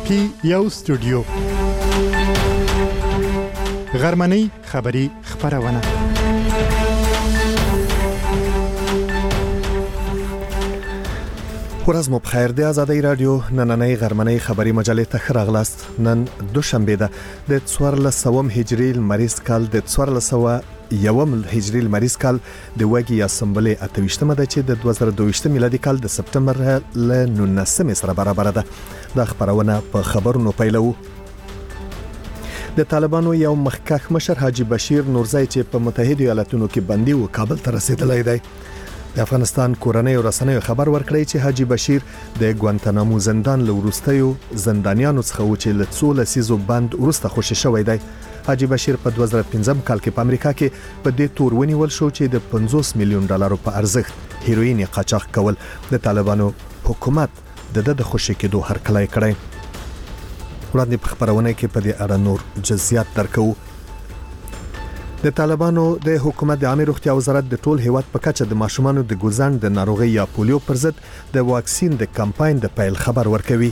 پی یو سټوډیو غرمنۍ خبری خبرونه ورځ مو بخیر دی. آزادۍ رادیو نننۍ غرمنۍ خبری مجلې ته راغلاست. نن دوشنبه ده د 1400 هجری لمریز کال د 1401 هجری لمریز کال د وګي اسمبلی 28مه ده چې د 2022 میلادي کال د سپتمبر ل 19 سره برابر ده. د خبرونه په خبرونو پیلو. د طالبانو یو مخکښ مشر حاجی بشیر نورزی چې په متحده ایالاتونو کې بندي و کابل ته رسیدلی دی. د افغانستان کورنۍ رسنیو خبر ورکړی چې حاجی بشیر د ګوانتانامو زندان له وروستیو زندانیانو څخه و چې له 13 لسیزو بند وروسته خوشی شوی دی. حاجی بشیر په 2015 کال کې په امریکا کې په دې تور ونیول شو چې د 50 میلیون ډالرو په ارزښت هیروین قاچاق کول د طالبانو حکومت د خوشی کېدو هرکلی کړی. وړاندې په خبرونه کې په دې اړه نور جزئیات درکو. د طالبانو د حکومت د عامه روغتیا وزارت د ټول هیواد په کچه د ماشومانو د ګوزند د ناروغي یا پولیو پر ضد د واکسین د کمپاین د پیل خبر ورکوي.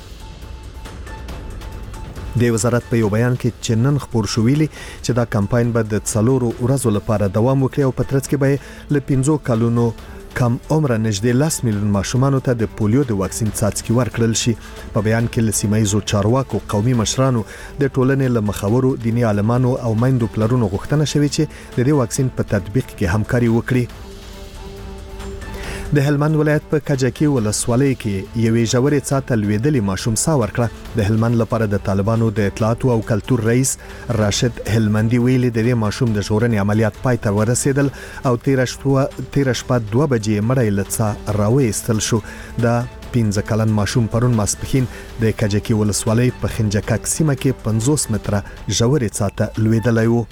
د وزارت په یو بیان کې چې نن خبر شو ویلي چې دا کمپاین به د 4 ورځو لپاره دوام وکړي او په ترڅ کې به ل 15 کلونو کم عمر نږدې 10 میلیون ماشومانو ته د پولیو د واکسین څاڅکي ورکړل شي. په بیان کې لسیمایزو چارواکو قومي مشرانو د ټولنې له مخورو دینی عالمانو او میندو پلرونو غوښتنه شوې چې د دې واکسین په تطبیق کې همکاري وکړي. د هلمند ولایت په کجکی ولسوالۍ کې یوې ژورې څاته لویدلې ماشوم سا ورکړه. د هلمند لپاره د طالبانو د اطلاعات او کلتور رئیس راشد هلمندي ویلي د دې ماشوم د ژغورنې عملیات پای ته ورسېدل او 13 شپه 2 بجې مړی لڅا راوېستل شو. دا 15 کلن ماشوم پرون ماسپخین د کجکی ولسوالۍ په خنجکک سیمه کې 50 متره ژورې څاته لویدلی و.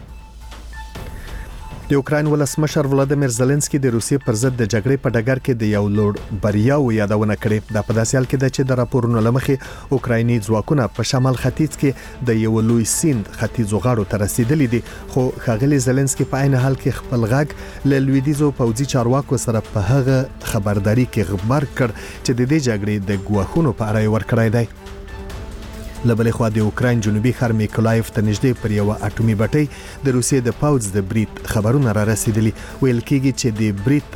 د اوکراین ولسمشر ولادیمیر زيلنسکي د روسیې پر ضد د جګړې په ډګر کې د یو لوړ بریاو یادونه کړې. دا په داسې حال کې ده چې د راپورونو لمخې اوکرایني ځواکونه په شمال ختیځ کې د یو لوی سیند ختیځو غاړو ته رسیدلي دي. خو ښاغلي زيلنسکي په عین حال کې خپل غږ له لویدیځو پوځي چارواکو سره په هغه خبرداري کې خبر کړ چې د دې جګړې د ګواښونو په اړه ورکړی دی. لبلې خوا د اوکراین جنوبي ښار میکولایف ته نږدې پر یو اټومي بټۍ د روسیې د پوځ د برید خبرونه را رسیدلي. ویل کېږي چې د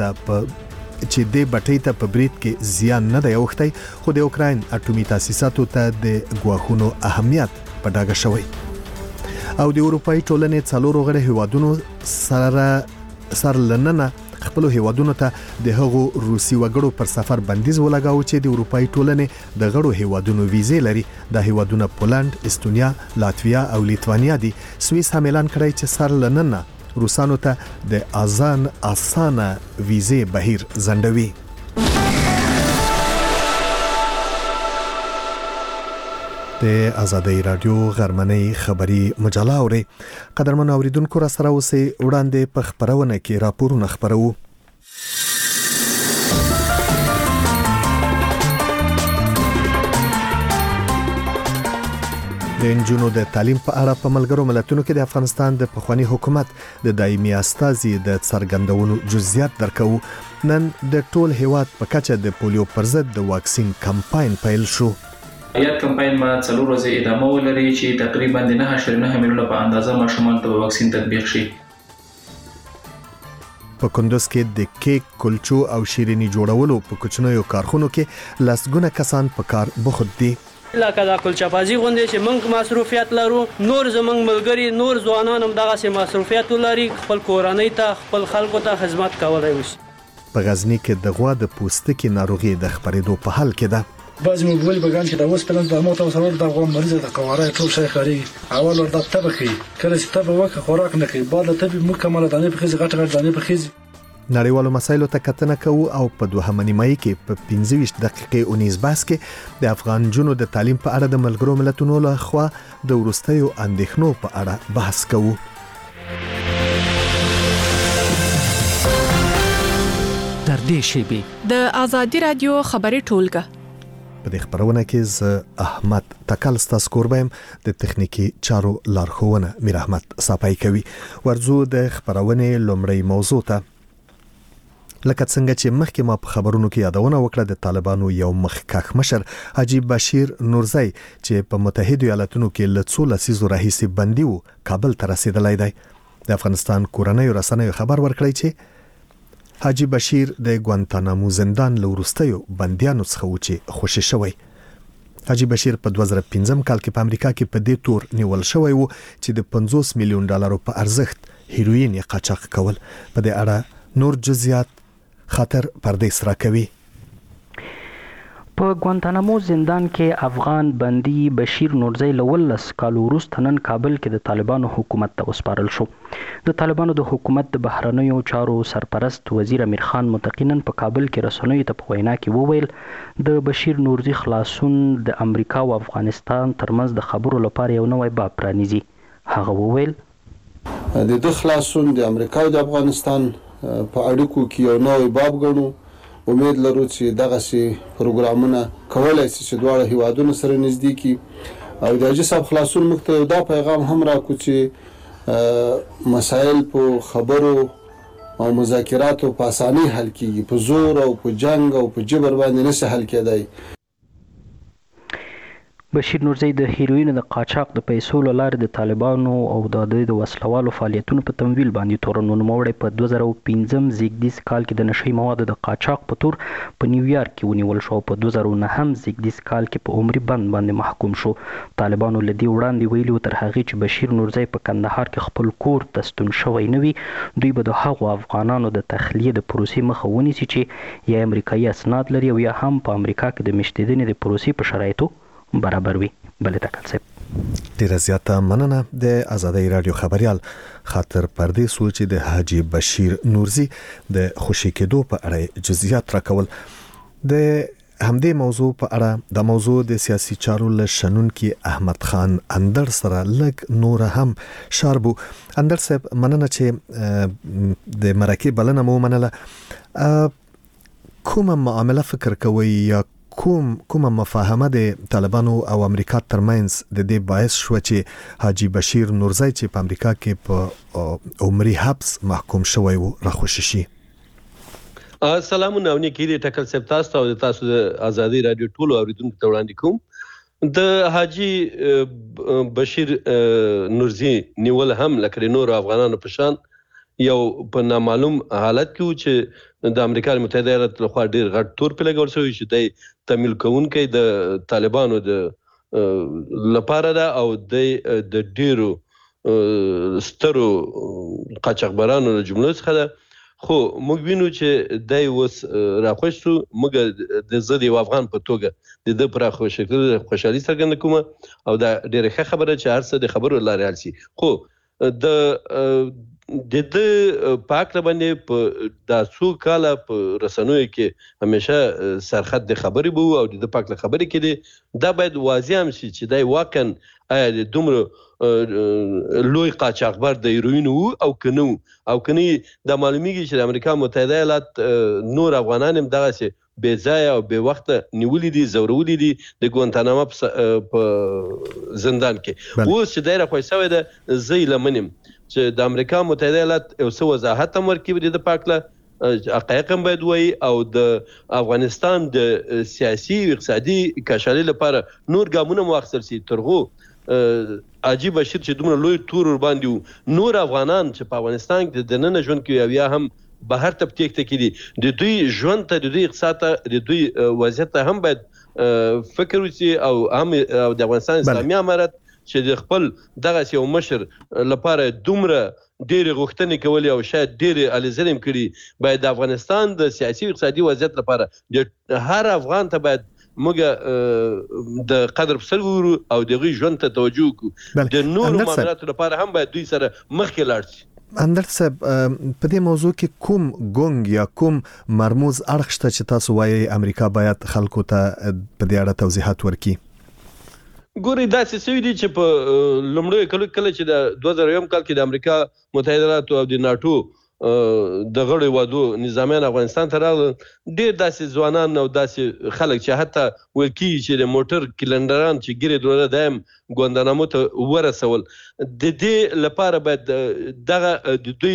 بټۍ ته په برید کې زیان نه دی اوښتی، خو د اوکراین اټومي تاسیساتو ته د ګواښونو اهمیت په ډاګه شوی. او د اروپאי ټولنې 4 غړي هیوادونو سره لننه خپل هیوادونو ته د هغو روسي وګړو پر سفر بندیز ولګاو چې د اروپאי ټولنې د غړو هیوادونو ویزې لري. د هیوادونو پولند، استونیا، لاتویا او لیتوانیا دي. سوئیس هم اعلان کړی چې سر لننه روسانو ته د اسانه ویزې بهیر ځنډوي. د آزادۍ رادیو غرمنۍ خبری مجله اوري. قدرمن اوریدونکو را سره اوسئ. وړاندې په خبرونه کې راپورونه خبرو. د انجونو د تعلیم په اړه په ملګرو ملتونو کې د افغانستان د پخوانی حکومت د دایمي استازي د څرګندونو جزئیات درکو. نن د ټول هیواد په کچه د پولیو پر ضد د واکسین کمپاین پیل شو. یاد کمپاین ما 4 ورځې ادامه ولري چې تقریبا 9.9 میلیونه په اندازه ماشومان ته واکسین تطبیق شي. په کندوز کې د کیک، کلچو او شیرینی جوړولو په کوچنیو کارخونو کې لسګونه کسان په کار بوخت دي. لکه دا کلچپازي غونډې چې موږ مصروفیت لرو، نور زموږ ملګری نور ځوانان هم دغه سي مصروفیت لري، خپل کورنۍ ته خپل خلکو ته خدمت کولای وي. په غزنی کې د غوا د پوستکي ناروغي د خبرېدو په حال کې ده. بعض موبایل بګان چې د اوس پلان د موټر سره د غوړ مریض د قواره ټول شي خاري اول ورته تبخي کله چې تب وکه خوراک نه کوي بعد ته مکمل دانه په خيز غټ دانه په خيز. نړیوالو مسایلو ته کتنه کوو او په 2 مای کې په 15 دقیقې 19 باس کې د افغان جنو د تعلیم په اړه د ملګرو ملتونو له خوا د ورستیو اندېښنو په اړه بحث کوو. در دې شیبه د آزادۍ رادیو خبري ټولګه په دې خبرونه کې ز احمد تکل ستاسو کوربم د تخنیکی چارو لارښوونه میر احمد صاحب کوي. ورزو د خبرونه لومړی موضوع ته لکه څنګه چې مخکې ما په خبرونو کې یادونه وکړه د طالبانو یو مخکښ مشر حاجی بشیر نورزی چې په متحده ایالاتونو کې له څو لسیزو راهیسې بندي و کابل ته رسیدلی دی. د افغانستان کورنیو رسنیو خبر ورکړی چې حاجی بشیر د ګوانتانامو زندان له وروستیو بندیانو څخه و چې خوشي شوی. حاجی بشیر په 2015 کال کې په امریکا کې په دې تور نیول شوی و چې د 50 میلیون ډالرو په ارزښت هیروین یې قاچاق کول. په دې اړه نور جزئیات خاطر پردیس راکوي. په ګوانتانامو زندان کې افغان بندي بشیر نورزی له 19 کالو وروسته نن کابل کې د طالبانو حکومت ته وسپارل شو. د طالبانو د حکومت د بهرنیو چارو سرپرست وزیر امیر خان متقینا په کابل کې رسنیو ته په وینا کې وویل د بشیر نورزی خلاصون د امریکا او افغانستان ترمنځ د خبرو لپاره یو نوی باب پرانیزي. هغه وویل د خلاصون د امریکا او د افغانستان په اړیکو کې یو نوی باب ګڼو. امید لرو چې دغه سي پروګرامونه کولای شي چې دواړه هیوادونو سره نږدې کی او د حاجي صاحب خلاصون موږ ته دا پیغام هم راکو چې مسایل په خبرو او مذاکراتو په اسانۍ حل کیږي، په زور او په جنگ او په جبر باندې نشي حل کېدای. بشیر نورزی د هیروینو د قاچاق د پیسو له لارې د طالبانو او د وسلوالو فعالیتونو په تمویل باندې تورن ونوموړی. په 2015 زیږدیز کال کې د نشي موادو د قاچاق په تور په نیویارک کې ونیول شو او په 2009 زیږدیز کال کې په عمري بند باندې محکوم شو. طالبانو له دې وړاندې ویلي تر هغې چې بشیر نورزی په کندهار کې خپل کور ته ستون شوی نه وي دوی به د هغو افغانانو د تخلیې د پروسې مخه ونیسي چې یا امریکایي اسناد لري او یا هم په امریکا کې د مشتیدنې د پروسې په شرایطو برابر وي. بلې تکل صاحب ډیره زیاته مننه. د آزادۍ رادیو خبريال خاطر پردیس و چې د حاجی بشیر نورزی د خوشی کېدو په اړه جزئیات راکول. د همدې موضوع په اړه د موضوع د سیاسي چارو له شنونکي احمد خان اندر سره لګ نور هم شاربو. اندر صاحب مننه چې د مرکه بلنه مو منله. کومه معامله فکر کوي یا کومه مفاهمه د طالبانو او امریکا ترمنځ د دې باعث شو چې حاجی بشیر نورزی چې په امریکا کې په عمري حبس محکوم شوی و راخوشي شي؟ سلامونه او نیکي ټکل صاحب تاسو او تاسو د آزادۍ رادیو ټولو اوریدونکو ته وړاندې کوم. د حاجی بشیر نورزی نیول هم لکه نور افغانانو په شان یو په نامعلوم حالت کې چې د امریکا متحده ایالاتو لخوا ډیر غټ تور په لګول شوی چې د تمویل کوونکي د طالبانو د لپاره ده او د ډیرو سترو قاچاقبرانو له جملو څخه ده. خو موږ وینو چې دای اوس راخوشتو موږ د زده یو افغان په توګه د پر خوشحالي څرګنده کوم او دا ډیره ښه خبره چې هر څه د خبرو لارې حل شي. خو د پاک باندې په داسو کاله په رسنوي کې همیشه سرخط د خبرې بو او د پاک خبرې کې دي دا باید واضح هم شي چې دا واقعا آیا د دومره لوی قاچاقبر د هیروین او کنو او کني د معلومیږي چې د امریکا متحده ایالات نور افغانان هم دغه سي بې ځای او بې وخت نیولې دي زورولې دي د ګوانتانامو په زندان کې. اوس چې دایره خوښ شوی ده زی لمنم چې د امریکا متحده ایالات یو څه وضاحت هم ورکوي د پاکله حقایق هم باید وایي او د افغانستان د سیاسي او اقتصادي کشالۍ لپاره نور ګامونه واخیستل شي. ترغو حاجی بشیر چې دومره لوی تور باندې نور افغانان چې په افغانستان کې د نن ژوند کوي او یا هم بهر ته تکته کړي د دوی ژوند ته د دوی اقتصاد ته د دوی وضعیت ته هم باید فکر وشي او هم د افغانستان اسلامي امارت چې د خپل دغه یو مشر لپاره دومره ډېرې غوښتنې کولې او شاید ډېرې هلې ځلې هم کړي باید د افغانستان د سیاسي او اقتصادي وضعیت لپاره د هر افغان ته باید موږ د قدر په سترګو وګورو او د هغوی ژوند ته توجه وکړو. د نورو معاملاتو لپاره هم باید دوی سره مخکې لاړ شي. اندر صاحب په دې موضوع کې کوم ګونګ یا کوم مرموز اړخ شته چې تاسو وایي امریکا باید خلکو ته په دې اړه توضیحات ورکړي؟ ګوري داسې شوي دي چې په لومړیو کله چې د 2001 کال کې د امریکا متحده ایالاتو او د ناټو د غړو هیوادو نظامیان افغانستان ته راغلل، ډېر داسې ځوانان او داسې خلک چې حتی ویل کېږي چې د موټر کلنډران چې ګیرې دوله دایم ګوندانامو ته ورسول. د دې لپاره باید دغه د دوی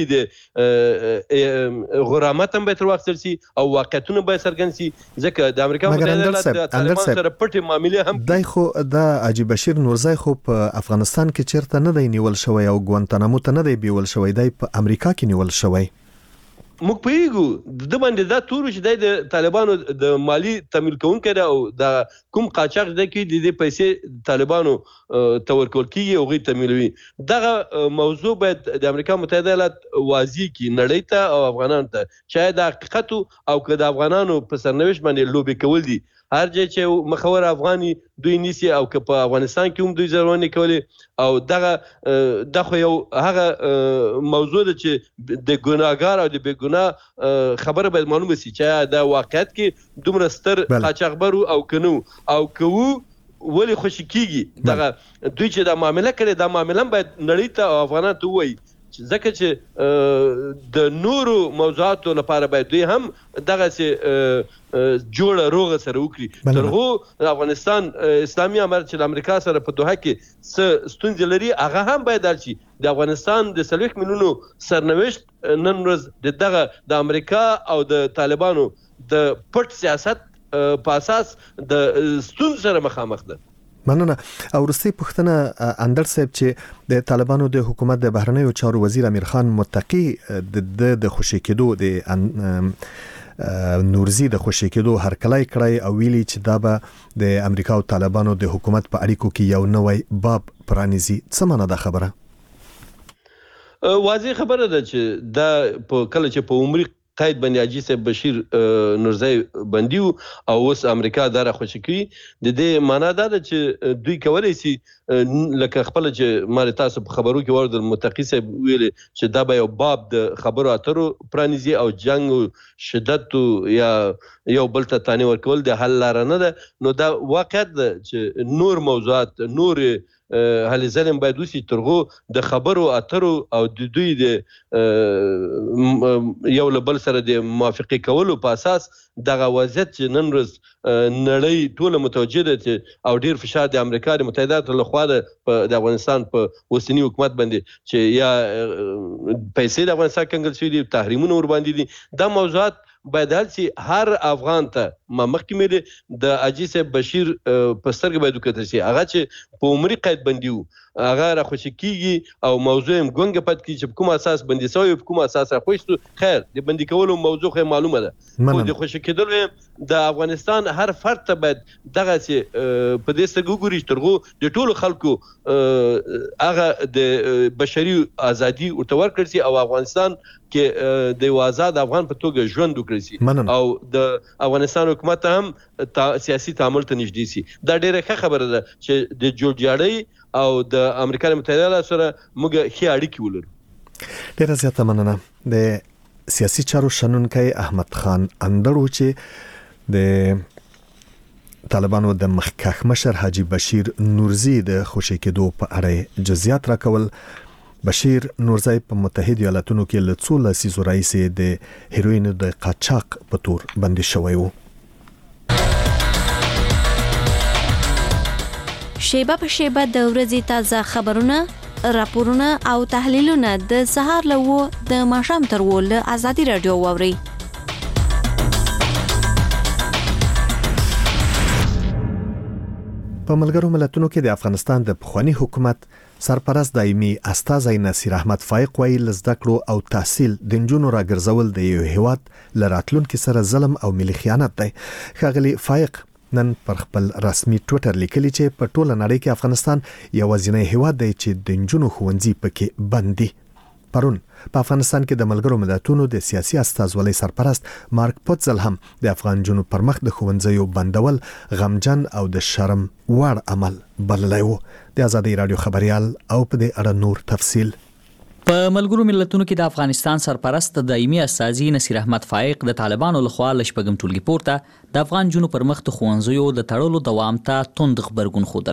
د غرامت هم باید تر واخیستل سي او واقعیتونه باید څرګند سي، ځکه د امریکا متحده ایالات د طالبان سره پټې معاملې هم دای خو د حاجي بشیر نورزی خو په افغانستان کې چیرته نه دی نیول شوی او ګوانتانامو ته نه دی بیول شوی، دی په امریکا کې نیول شوی. موږ پوهیږو د باندې دا تورو چې د طالبانو د مالی تمویل کوونکی دی او د کوم قاچاق دی کې د دې پیسې طالبانو ته ورکول کېږي او هغوی تمویلوي. دغه موضوع باید د امریکا متحده ایالات واضح کړي نړۍ ته او افغانانو ته چې د حقیقت او که د افغانانو په سرنوشت باندې لوبې کول دي. هر ځای چې مخور افغاني دوی نیسي او که په افغانستان کې هم دوی ضروري کوي او دغه خو یو هغه موضوع ده چې د ګناهګار او د بې ګناه خبره باید معلومه سي چې د واقعیت کې دومره ستر قاچاقبر او کنو او کوو ولې خوشي کیږي. دغه دوی چې دا معامله کړي دا معامله باید نړۍ ته او افغانانو ته ووایي، ځکه چې د نورو موضوعاتو لپاره باید دوی هم دغسې جوړه روغه سره وکړي. تر هغو د افغانستان اسلامي امارت چې د امریکا سره په دوحه کې څه ستونزې لري هغه هم باید حل شي. د افغانستان د 40 میلیونو سرنوشت نن ورځ دغه د امریکا او د طالبانو د پټ سیاست په اساس د ستونزو سره مخامخ ده. مننه. او وروستۍ پوښتنه اندر صاحب چې د طالبانو د حکومت د بهرنیو چارو وزیر امیر خان متقی د خوشی کېدو د نورزی د خوشی کېدو هرکلی کړی او ویلي چې دا به د امریکا او طالبانو د حکومت په اړیکو کې یو نوی باب پرانیزي. څه معنا ده خبره؟ واضح خبره ده چې دا کله چې په عمري قید باندې حاجي صاحب بشیر نورزی بندي او اوس امریکا دا راخوشي کوي، د دې معنا دا ده چې دوی کولی سي لکه خپل چې ما تاسو په خبرو کې ورته متقی صاحب ویل چې دا به یو باب د خبرو اترو پرانیزي او جنگ او شدت یا یو بل ته تانی ورکول د حل لار نه ده. نو دا واقعیت ده چې نور موضوعات نور هلې ظلم باید وسي ترغو د خبرو اترو او د دوی د یو له بل سره د موافقې کولو په اساس دغه وضعیت چې نن ورځ نړۍ ټوله متوجه ده او ډیر فشار د امریکا د متحده ایالاتو لخوا د افغانستان په اوسني حکومت باندې چې یا پیسې د افغانستان کنګل شوي دي، تحریمونه ورباندې دي. دا موضوعات باید حل سي. هر افغان ته مخکې مې د حاجي صاحب بشیر په سترګه باید وکتل سي. هغه چې په عمري قید بندي و هغه راخوشي کیږي او موضوع هم ګونګه پات کیږي چې په کوم اساس بندي سوی په کوم اساس راخوشتو. خیر د بندي کولو موضوع خو معلومه ده، خو د خوشي کېدل د افغانستان هر فرد ته باید دغه سي په دې سترګه وګوري ترغو د ټولو خلکو هغه د بشري ازادي ورته ورکړل سي او افغانستان کې د آزاد افغان په توګه ژوند وکړي سي او د افغانستان حکومت هم سیاسي تعامل ته نږدې سي. دا ډیره ښه خبره ده چې د جوړجاړۍ او د امریکا متحده ایالاتو سره موږ ښې اړیکې ولرو. ډیره زیاته مننه. د سیاسي چارو شنونکی احمد خان اندړو چې د طالبانو د مخکښ مشر حاجي بشیر نورزی د خوشی کېدو په اړه جزئیات راکول. بشیر نورزی په متحده ایالاتونو کې له څو لسیزو راهیسې د هیروین د قاچاق په تور بندي شوی و. شیبه په شیبه د ورځې تازه خبرونه، راپورونه او تحلیلونه د سهار له 9 د ماښام تر 10 له آزادي رادیو واوري. په ملګرو ملتونو کې د افغانستان د پخوانی حکومت سرپرست دایمي استاذ نصیر احمد فائق ویل زده کړو او تحصیل د نجونو راګرځول د یو هیواد لراتلونکو سره ظلم او ملي خیانت دی. ښاغلي فائق نن پر خپل رسمي ټوئیټر لیکلی چې په ټوله نړۍ کې افغانستان یوازینی هیواد دی چې د نجونو ښوونځي پکې بند دي. پرون په افغانستان کې د ملګرو ملتونو د سیاسي استازولۍ سرپرست مارک پوتزل هم د افغان جنو پر مخ د ښوونځیو بندول غمجن او د شرم وړ عمل بللی و. د آزادۍ رادیو خبريال او په دې اړه نور تفصیل. په ملګرو ملتونو کې د افغانستان سرپرست دایمي استازي نصیر احمد فائق د طالبانو لخوا لشپږم ټولګي پورته د افغان جنو پر مخ د ښوونځیو د تړلو دوام ته توند خبرګون خوده.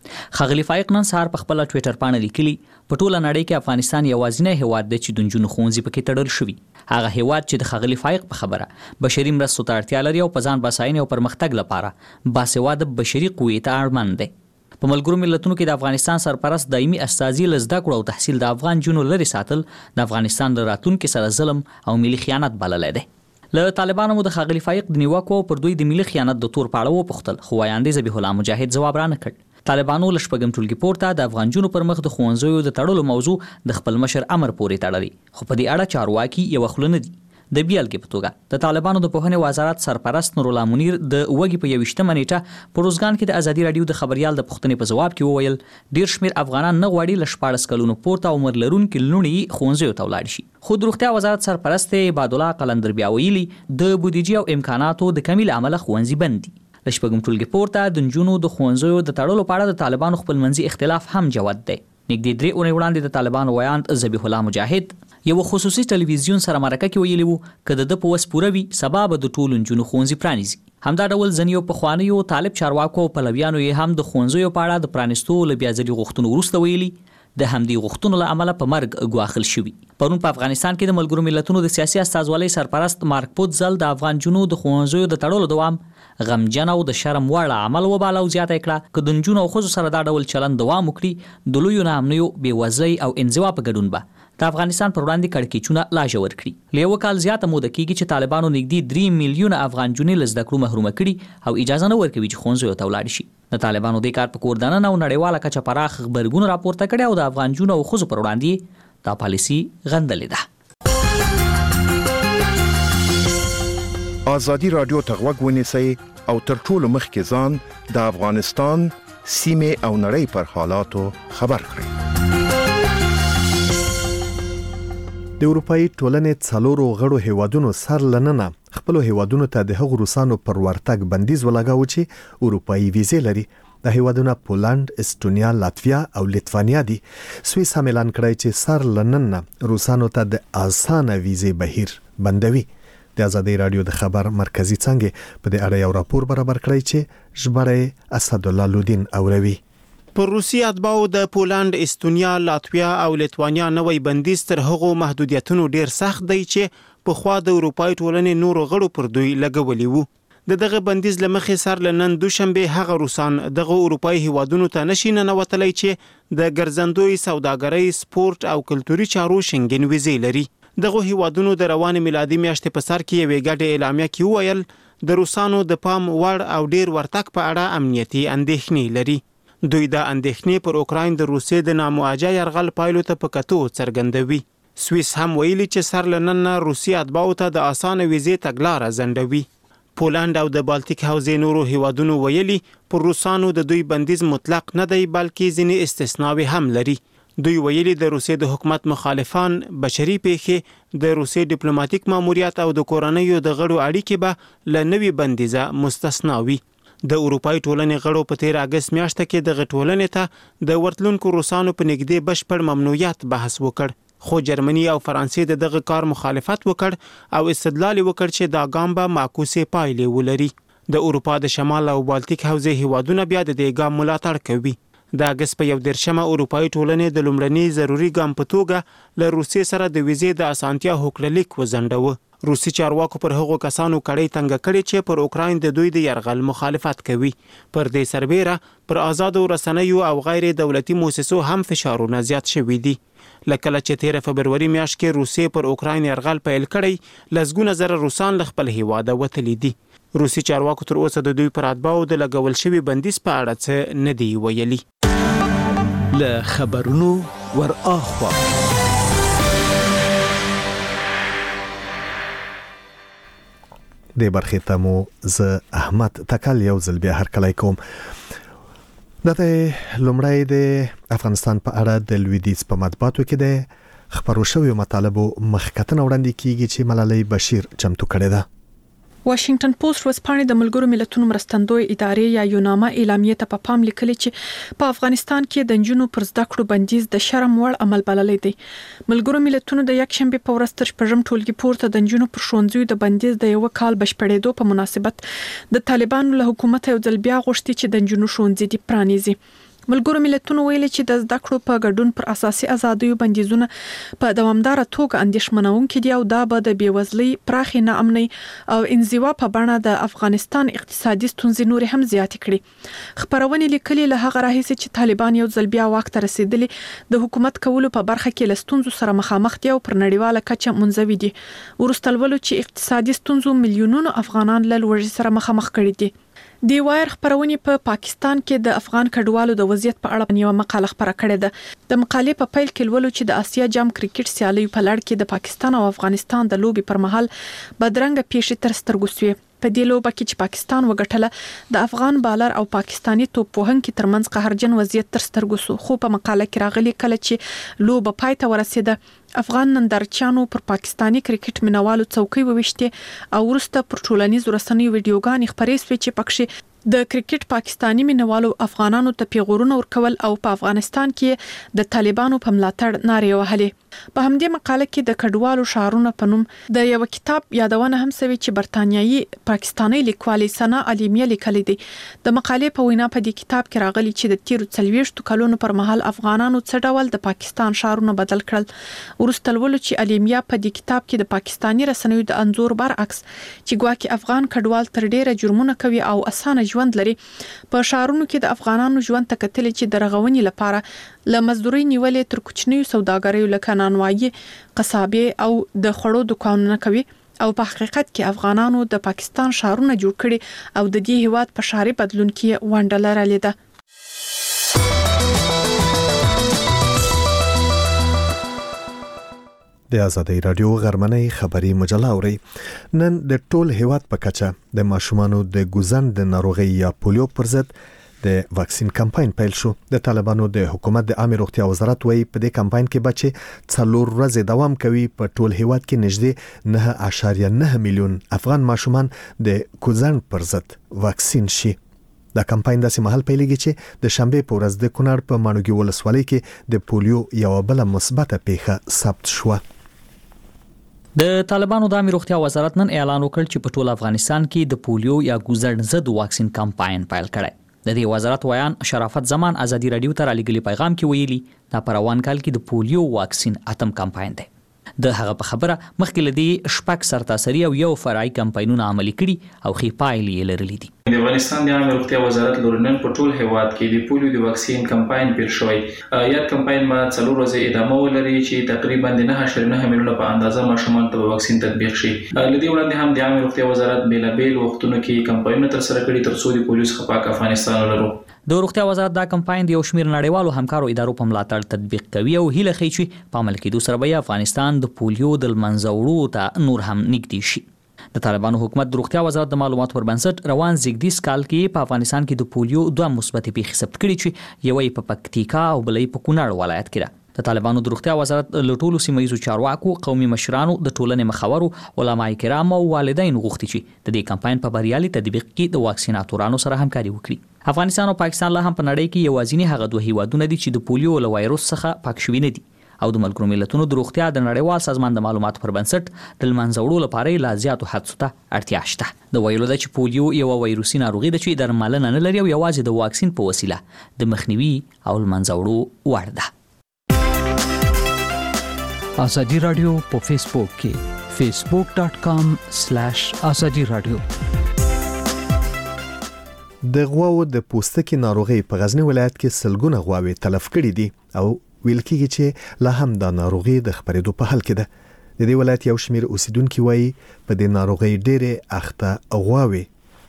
ښاغلي فائق نن سهار په خپل ټوئیټر باندې لیکلي په ټوله نړۍ کې افغانستان یوازینی هیواد دی چې د نجونو ښوونځي پکې تړل شوي. هغه هیواد چې د ښاغلي فائق په خبره بشري مرستو ته اړتیا لري او په ځان بساینې او پرمختګ لپاره باسواده بشري قوې ته اړمن دی. په ملګرو ملتونو کې د افغانستان سرپرست دایمي استازي له زده کړو او تحصیل د افغان جنونو لرې ساتل د افغانستان د راتلونکي سره ظلم او ملي خیانت بللی دی. له طالبانو مو د ښاغلي فائق د نیوکو پر دوی د ملي خیانت د تور پاړه وپوښتل، خو وایاندې ذبیح الله مجاهد ځواب رانه کړ. طالبانو له شپږم ټولګي پورته د افغان جنونو پر مخ د ښوونځیو د تړلو موضوع د خپل مشر امر پورې تړلي، خو په دې اړه چارواکي یوه خوله نه دي. د بیلګې په توګه د طالبانو د پوهنې وزارت سرپرست نور الله منیر د وګي په 21مه نیټه په روزګان کې د ازادي رادیو د خبريال د پوښتنې په جواب کې وویل ډیر شمیر افغانان نه غواړي له 14 کلونو پورته عمر لرونکي لوڼي ښوونځیو ته ولاړ شي. خو د روغتیا وزارت سرپرست عباد الله قلندر بیا ویلي د بودیجې او امکاناتو د کمی له امله ښوونځي بند دي. د شپږم ټولګي پورته د نجونو د ښوونځیو د تړلو په اړه د طالبانو خپلمنځي اختلاف هم جوت دی. نږدې 3 اونۍ وړاندې د طالبانو ویاند ذبیح الله مجاهد یو خصوصي ټلویزیون سره مرکه کې ویلي وو که د په وس پوره وي سبا به د ټولو نجونو ښوونځي پرانیزي. همدا ډول ځینې پخوانیو طالب چارواکو او پلویانو یې هم د ښوونځیو په اړه د پرانیستو له بیا ځلي غوښتنو وروسته ویلي د همدې غوښتنو له امله په مرګ ګواښل شوي. پرون په افغانستان کې د ملګرو ملتونو د سیاسي استازولۍ سرپرست مارک پوتزل د افغان جنونو د ښوونځیو د تړلو دوام غمجن او د شرم وړ عمل وباله او زیاته کړه که د نجونو او ښځو سره دا ډول چلند دوام وکړي د لویو ناامنیو بېوزلۍ او انزوا په ګډون به د افغانستان پر وړاندې کړکېچونه لا ژور کړي. له یوه کال زیاته موده کېږي چې طالبانو نږدې 3 میلیونه افغان جونې له زده کړو محرومه کړي او اجازه نه ورکوي چې ښوونځیو ته ولاړ شي. د طالبانو دې کار په کور دننه او نړیواله کچه پراخ غبرګون راپورته کړی او د افغان جونو او ښځو پر وړاندې دا پالیسي غندلې ده. ازادي رادیو ته غوږ ونیسئ او تر ټولو مخکې ځان د افغانستان سیمې او نړۍ پر حالاتو خبر کړئ. د اروپאי ټولنې څلورو غړو هیوادونو سر لننه خپل هیوادونو ته د هغو روسانو پر ورتګ بندیز ولګاوه چې اروپאי ویزې لري. د هیوادونو پولند، استونیا، لاتویا او لیتوانیا دي. سویس هم اعلان کړی چې سر لننه روسانو ته د اسانه ویزې بهیر بندوي. د ازادي رادیو د خبر مرکزی څنګه په دې اړه یو راپور برابر کړی چې ژباړه اسد الله لودین اوروي. پر روسي اتباعو د پولند، استونیا، لاتویا او لیتوانیا نوې بندیز تر هغو محدودیتونو ډیر سخت دی چې په خوا د اروپאי ټولنې نورو غړو پر دوی لګولي وو. دغه بندیز لمخې سر لنن دوشنبه هغه روسان دغه اروپאי هیوادونو ته نشي ننوتلی چې د ګرځندوی سوداګرۍ، سپورت او کلتوري چارو شنګن ویزې لري. دغه هیوادونو د روان میلادي میاشتې په سر کې یوې ګډې اعلامیه کې وویل د روسانو د پام وړ او ډیر ورتګ په اړه امنیتي اندېښنې لري. دوی د اندېښنې پر اوکراین د روسیې د نامواجه یرغل پایلو ته په کتو څرګندوي. سویس هم ویلي چې سر لنن روسي اتباعو ته د اسانه ویزې تګلاره ځنډوي. پولند او د بالتیک حوزې نورو هیوادونو ویلي پر روسانو د دوی بندیز مطلق نه دی بلکې ځینې استثناوي هم لري. دوی ویلي د روسیې د حکومت مخالفان، بشري پیښې، د روسیې ډیپلوماټیک ماموریت او د کورنیو د غړو اړیکې به له نوي بندیزه مستثنا وي. د اروپאי ټولنې غړو په 13 اگست میاشت کې د ټولنې ته د ورتلونکو روسانو په نږدې بشپړ ممنوعیت بحث وکړ، خو جرمني او فرانسې دغه کار مخالفت وکړ او استدلال وکړ چې دا ګام به معکوسې پایلې ولري. د اروپا د شمال او بالتیک حوزې هیوادونه بیا د دې ګام ملاتړ کوي. د اگست په 1 اروپאי ټولنې د لومړني ضروري ګام په توګه له روسیې سره د ویزې د اسانتیا هوکړلیک وزنډوه. روسي چارواکو پر هغو کسانو کړۍ تنګ کړي چې پر اوکراین د دوی د یرغل مخالفت کوي. پر دې سربېره پر آزادو رسنیو او غیر دولتي مؤسسو هم فشارونه زیات شوي دي. لکه چې 13 فبروري میاشت کې روسیې پر اوکراین یرغل پیل کړی، لسګونه زره روسان له خپل هیواده وتلي دي. روسي چارواکو تر اوسه د دوی پر اتباعو د لګول شوي بندیز په اړه څه نه دی ویلي. له خبرونو ور اخوا د برخې ته مو زه احمد تکل یو ځل بیا هرکلی کوم. دته لومړی د افغانستان په اړه د لویدیځ په مطبوعاتو کې د خبرو شویو مطالبو مخکتنه وړاندې کیږي چې ملالۍ بشیر چمتو کړې ده. واشنگټن پوسټ ورځپاڼې د ملګرو ملتونو مرستندوی ادارې یا یوناما اعلامیه ته په پام لیکلي چې په افغانستان کې د نجونو پر زده کړو بندیز د شرم وړ عمل بللی دی. ملګرو ملتونو د یکشنبه په ورځ تر شپږم ټولګي پورته د نجونو پر ښوونځیو د بندیز د یو کال بشپړېدو په مناسبت د طالبانو له حکومت یو ځل بیا غوښتي چې د نجونو ښوونځي دې پرانیزي. ملګرو ملتونو ویلي چې د زده کړو په ګډون پر اساسي ازادیو بندیزونه په دوامدار توګه اندېښمنونکي دي او دا به د بیوزلۍ پراخې ناامنۍ او انزوا په بڼه د افغانستان اقتصادي ستونزې نور هم زیاتې کړي. خبرونه لیکلي له هغه راهیسې چې طالبان یو ځل بیا واک ته رسیدلي د حکومت کولو په برخه کې له ستونزو سره مخامخ دي او پر نړیواله کچه منزوي دي. ورسته ولولو چې اقتصادي ستونزو میلیونونو افغانان له لوږې سره مخامخ کړي دي. دی وایر خبرونه په پاکستان کې د افغان کډوالو د وضعیت په اړه یو مقاله خبره کړې ده. د مقالې په پیل کې ولولو چې د آسیا جام کرکټ سیالي په لړ کې د پاکستان او افغانستان د لوبي پر مهال بدرنګ پیښې تر سترګو شوې. په دې لوبه کې چې پاکستان وګټله د افغان بالر او پاکستانی توپ وهونکي ترمنځ قهرجن وضعیت تر سترګو شو. خو په مقاله کې راغلي کله چې لوبه پای ته ورسېده افغان نندارچیانو پر پاکستانی کرکټ مینوالو څوکۍ وويشته او ورسته پر ټولنیزو رسنیو ویډیوګانې خبرې شوې چې پکې د کرکټ پاکستانی مینوالو افغانانو ته پیغورونه ورکول او په افغانستان کې د طالبانو په ملاتړ نارې وهلې. په همدې مقاله کې د کډوالو شعارونه په نوم د یو کتاب یادونه هم شوی چې برتانیایي پاکستانی لیکوالې سنا علیمیه لیکلې دي. د مقالې په وینا په دې کتاب کې راغلي چې د تیرو 40 کلونو پر مهال افغانانو څه ډول د پاکستان شعارونه بدل کړل. ورسته ولولو چې علیمیه په دې کتاب کې د پاکستانی رسنیو د انزور برعکس چې ګواکې افغان کډوال تر ډیره جرمونه کوي او اسانه ژوند لري په شعارونو کې د افغانانو ژوند ته کتل چې د رغونې لپاره ل مزدوري نیولې تر کوچنیو سوداګریو لکه نانوایي قصابې او د خړو دکانونه کوي او په حقیقت کې افغانانو د پاکستان شعارونه جوړ کړي او د دې هیواد په شعاري بدلون کې ونډه لرلې ده. د آزادۍ رادیو غرمنۍ خبری مجله اوري. نن د ټول هیواد په کچه د ماشومانو د ګوزن د ناروغي یا پولیو پر ضد د واکسین کمپاین پیل شو. د طالبانو د حکومت د عامه روغتیا وزارت وایي په دې کمپاین کې بچي 4 ورځې دوام کوي. په ټول هیواد کې نږدې 9.9 میلیون افغان ماشومان د ګوزن پر ضد واکسین شي. دا کمپاین داسې مهال پیلېږي چې د شنبه په ورځ د کونړ په ماڼوګي ولسوالۍ کې د پولیو یو بل مثبته پیښه ثبت شوه. د طالبانو د عامه روغتیا وزارت نن اعلان وکړ چې په ټول افغانستان کې د پولیو یا ګوزن ضد واکسین کمپاین پیل کړي. د دې وزارت ویان شرافت زمان ازادي رادیو ته رالیږلي پیغام کې ویلي دا په روان کال کې د پولیو واکسین اتم کمپاین دی. د هغه په خبره مخکې لدی شپږ سرتاسري او یو فرعي کمپاینونه عملي کړي او خې پایلې لرلې دي. د افغانستان د عامه روغتیا وزارت لورنن په ټول هیواد کې د پولیو د واکسین کمپاین پیل شوی. یاد کمپاین ما 4 ورځې ادامه ولري چې تقریبا 9.9 میلیونه په اندازه ماشومان ته واکسین تطبیق شي. لدی وړاندې هم د عامه روغتیا وزارت بیلابیل وختونو کې کمپاینونه تر سره کړي تر څو د پولیو څخه پاک افغانستان ولرو. د روغتیا وزارت دا کمپاین د یو شمېر نړیوالو همکارو ادارو په ملاتړ تطبیق کوي او هیله کوي چې په عمل کې سره به افغانستان د پولیو د منځوړو ته نور هم نږدې شي. د طالبانو حکومت د روغتیا وزارت د معلوماتو پر بنسټ روان زیږدیز کال کې په افغانستان کې د پولیو 2 مثبت پیښې ثبت کړي چې یوې په پکتیکا او بلې په کونړ ولایت کې ده. د طالبانو د روغتیا وزارت له ټولو سیمایي چارواکو، قومي مشرانو، د ټولنې مخورو، علماء کرام او والدین غوښتي چې د دې کمپاین په بریالي تطبیق کې د واکسیناتورانو سره همکاري وکړي. افغانستان او پاکستان له هم په نړۍ کې یوازینی هغه دوه هیوادونه دي چې د پولیو له وایروس څخه پاک شوي نه دي او د ملګرو ملتونو د روغتیا د نړیوال سازمان د معلوماتو پر بنسټ د منځوړو لپاره لا زیاتو هڅو ته اړتیا شته. د ویلو د چې پولیو یو وایروسي ناروغي ده چې درملنه نه لري او یوازې د واکسین په وسیله د مخنیوي او منځوړو وړ ده. آزادی رادیو په فیسبوک کې facebook.com/azadi radio. د غواو د پوستکي ناروغي په غزنی ولایت کې سلګونه غواوي تلف کړي دي او ویل کېږي چې لا هم د ناروغي د خبرېدو په حال کې ده. د دې ولایت یو شمېر اوسیدونکو وایي په دې ناروغي ډېرې اخته غواوي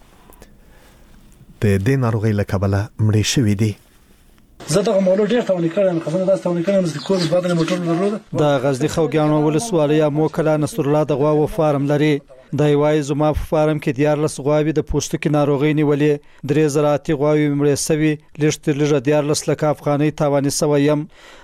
د دې ناروغي له کبله مړې شوې دي. زه دغه مولود ډیر تاونې کړم، خبره دا تاونې کړم چې کوم بدن موټر درلود. د غزنی خوګیانو ولسوالۍ موکله نصر الله د غواو فارم لري. د وای زما په فارم کې 14 غواوي د پوستکي ناروغي نیولې، 3 زراعتي غواوي مړې سوي، لږ تر لږه 14 لک افغانۍ تاوانې سوی يم.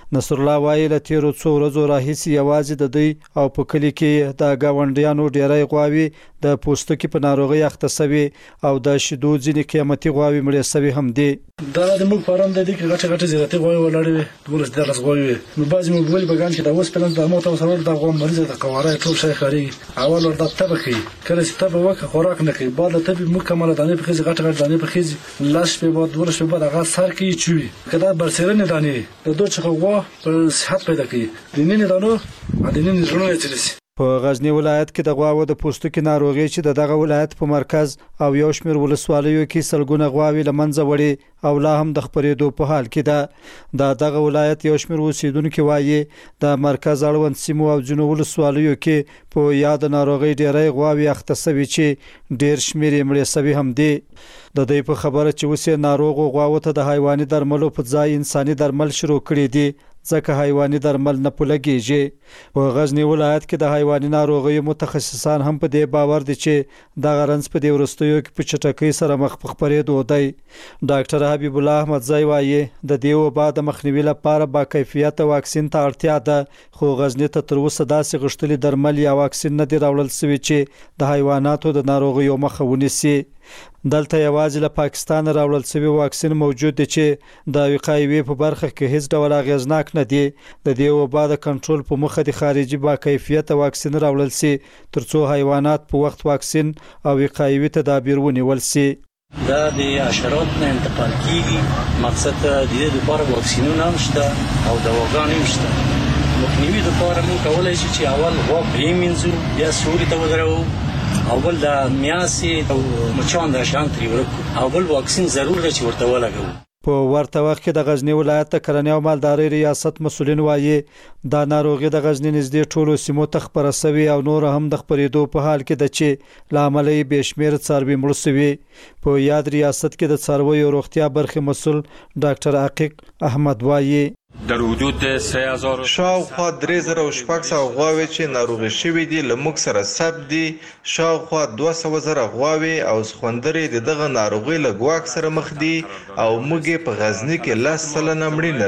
نصر الله وایي له تیرو څو ورځو راهیسې یوازې د دوی او په کلي کې د ګاونډیانو ډیری غواوې د پوستکي په ناروغۍ اخته شوي او د شیدو ځینې قیمتي غواوې مړې شوي هم دي. دا د موږ فارم د دې کې غټه زیاتې غواوې ولاړې وي 12 غواوې نو بعضې موبایل بګان کې د اوس پلان د موته سره د غوا مریضه د قواره ټول شي خاري اول ورته تبه کوي کله چې تبه وکه خوراک نه کوي بعد له تبه مکمل دانې په خېز غټه دانې په خېز لاش په بعد ورش په بعد هغه سر کې چوي کله برسرنه دانې د دوه څخه غوا په صحت پیدا کوي د نن دانو د نن ژوند چلیسي. په غزنی ولایت کې د غواو د پوستکي ناروغي چې دغه ولایت په مرکز او یو شمېر ولسوالیو کې سلګونه غواوې لمنځه وړي او لا هم د خپرېدو په حال کې ده. دغه ولایت یو شمېر اوسیدونکو وایي د مرکز اړوند سیمو او ځینو ولسوالیو کې په یاد ناروغي ډېری غواوې اخته شوي چې ډېر شمېر یې مړې شوي هم دي. د دوی په خبره چې اوس ناروغ غواو ته د حیواني درملو په ځای انساني درمل شروع کړي دي ځکه حیواني درمل نه پلګیږي. په غزنی ولایت کې د حیواني ناروغیو متخصصان هم په دې باور دي چې د غرنس په دې ورستیو کې په چټکۍ سره مخ په خپرېدو دی. ډاکټر حبیب الله احمدزی وایي د دې وبا د مخنیوي لپاره با کیفیت واکسین ته اړتیا ده خو غزنی ته تر اوسه داسې غشتلي درمل یا واکسین نه دی راوړل شوی چې د حیواناتو د ناروغیو مخه ونیسي. دلته یوازې له پاکستان راوړل شوی واکسین موجود دی چې د وقایوي په برخه کې هیڅ ډول اغیزناک نه دی. د دې وبا د کنټرول په مخه د خارجي با کیفیت واکسین راوړل شي ترڅو حیوانات په وخت واکسین او وقایوي تدابیر ونیول شي. دا د حشرات نه انتقال کیږي مقصد د دې لپاره واکسینونه هم شته او دواګانې هم شته. مخنیوي لپاره موږ کولای شو چې اول غوا پرېمنځو بیا سوري ته ودرو اول د میاسي او مچان د شان تری ورکو اول واکسین ضرور دی چې ورته ولګو. په ورته وخت کې د غزنی ولایت د کرنې او مالدارۍ ریاست مسولین وایي دا ناروغي د غزنی نږدې ټولو سیمو ته خپره شوې او نور هم د خپرېدو په حال کې ده چې لامل یې بشمیر څاروي مړ شوي. په یاد ریاست کې د څارویو روغتیا برخې مسول ډاکټر عقیق احمد وایي در حدود 3000 شاوخوا 3600 غواوې چې ناروغي شوي دي له موږ سره ثبت دي. شاوخوا 200,000 غواوې او سخوندرې دغه ناروغي له ګواښ سره مخ دي او موږ په غزنی کې 10% مړینه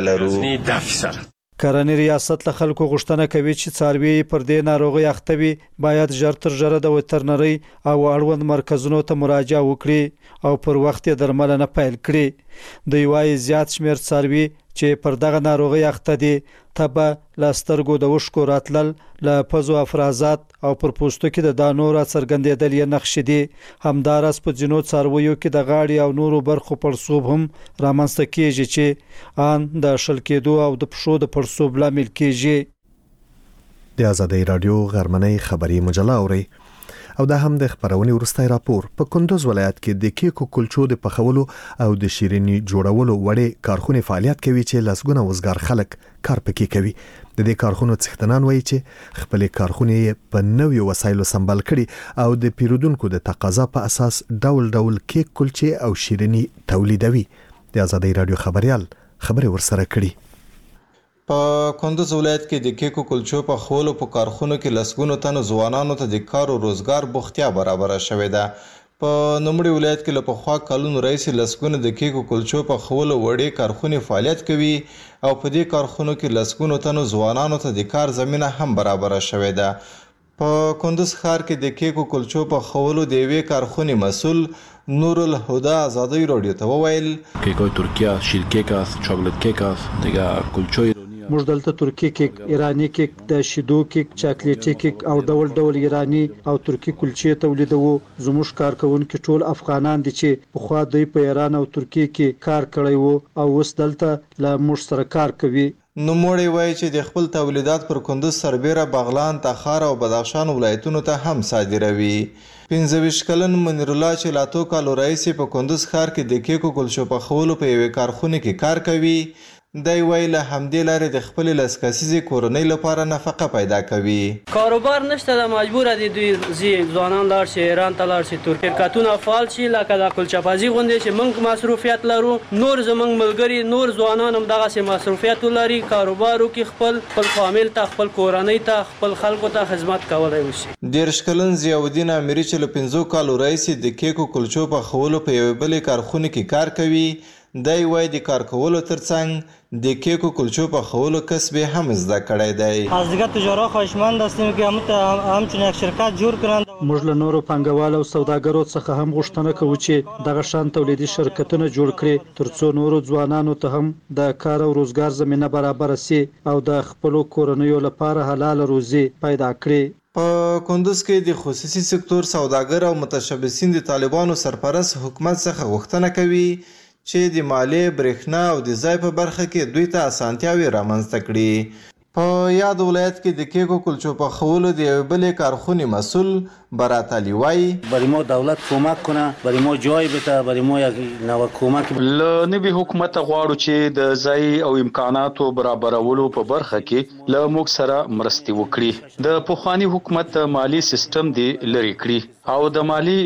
لرو. کرنې ریاست له خلکو غوښتنه کوي چې څاروي پر دې ناروغي اخته وي باید ژر تر ژره د وترنرۍ او اړوند مرکزونو ته مراجعه وکړي او پر وخت یې درملنه پیل کړي. دوی وایي زیات شمېر څاروي چې پر دغه ناروغي اخته دي تبه له سترګو د وښکو راتلل له پزو افرازات او پر پوستکي د دانو را څرګندېدل یې نښې دي. همداراز په ځینو څارویو کې د غاړې او نورو برخو پړسوب هم رامنځته کېږي چې ان د شل کېدو او د پښو د پړسوب لامل کېږي. د آزادۍ رادیو غرمنۍ خبري مجله اوري او دا هم د خبرونې ورستای راپور. په کندوز ولایت کې د کیکو کلچو د پخولو او د شیرینی جوړولو وړې کارخونه فعالیت کوي چې لسګونه وزګار خلک کار پکې کوي. د دې کارخونو څښتنان وایي چې خپل کارخونه په نوې وسایلو سمبال کړي او د پیرودونکو د تقاضا په اساس ډول ډول کیک کلچې او شیرینی تولیدوي. د آزادۍ رادیو خبريال خبري ورسره کړي. په کندوز ولایت کې د کیکو کلچو په خولو په کارخونو کې لسګونو تنو ځوانانو ته د کار او روزګار بوختیا برابر شوې ده. په نوموړي ولایت کې له پخوا کلونو راهیسې لسګونو د کیکو کلچو په خولو وړې کارخونې فعالیت کوي او په دې کارخونو کې لسګونو تنو ځوانانو ته د کار زمینه هم برابر شوې ده. په کندوز ښار کې د کیکو کلچو په خولو د یوې کارخونې مسول نور الهدى آزادۍ رادیو ته وویل کیکو ترکیه شیر کیک است چاکلیت کیک است دیگه کلچوی موږ دلته ترکی کیک، ایرانی کیک، د شیدو کیک، چاکلیټي کیک او ډول ډول ایرانی او ترکی کلچې تولیدوو. زموږ کارکونکي ټول افغانان دي چې پخوا دوی په ایران او ترکی کې کار کړی وو او اوس دلته له موږ سره کار کوي. نوموړی وایي چې د خپل تولیدات پر کندوز، سربیره، بغلان، تخار او بدخشان ولایتونو ته هم صادروي. 25 کلن منیر الله چې لا 2 کالو راهیسې په کندوز ښار کې د کیکو کلچو پخولو په یوې کارخونه کې کار کوي. دی وایي له همدې لارې د خپلې لس کسیزې کورنۍ لپاره نفقه پیدا کوي. کاروبار نشته، د مجبوره دي دوی ځوانان لاړ شي ایران ته لاړ شي، شرکتونه فعال شي لکه د کلچه‌بازي غوندې چې موږ مصروفیت لرو. نور زموږ ملګري نور ځوانان هم دغسې مصروفیت لري، کاروبار وکړي، خپل فامیل ته، خپل کورنۍ ته، خپل خلکو ته خدمت کولی وشي. 13 کلن ضیاءالدین اميري چې له 5 کالو راهیسې د کیکو کلچو پخولو په یوې بلې کارخونه کې کار کوي، دی وایي د کار کولو ترڅنګ د کیکو کلچو پخولو کسب هم زده کړی دی. از دیگه تجارا خواهشمند هستیم که همچون یک شرکت جوړ کړند. موږ له نورو پانګوالو او سوداګرو څخه هم غوښتنه کوو چې دغه شان تولیدي شرکتونه جوړ کړي ترڅو نورو ځوانانو ته هم د کار او روزګار زمینه برابر شي او د خپل کورنیو لپاره حلال روزي پیدا کړي. په کندوز کې د خصوصي سکتور سوداګر او متشبثین د طالبانو سرپرست حکومت څخه غوښتنه کوي چې د مالیې، برېښنا او د ځای په برخه کې دوی ته اسانتیاوې رامنځته کړي. په یاد ولایت کې د کیکو کلچو پخولو د یوې بلې کارخونې مسئول برات علي وایي برای ما دولت کمک کنه، برای ما جای بده، برای ما یک نوع کمک له نوي حکومت غواړو چې د ځای او امکاناتو برابرولو په برخه کې له موږ سره مرستې وکړي. د پخواني حکومت مالی سیستم دی لري کړي او د مالی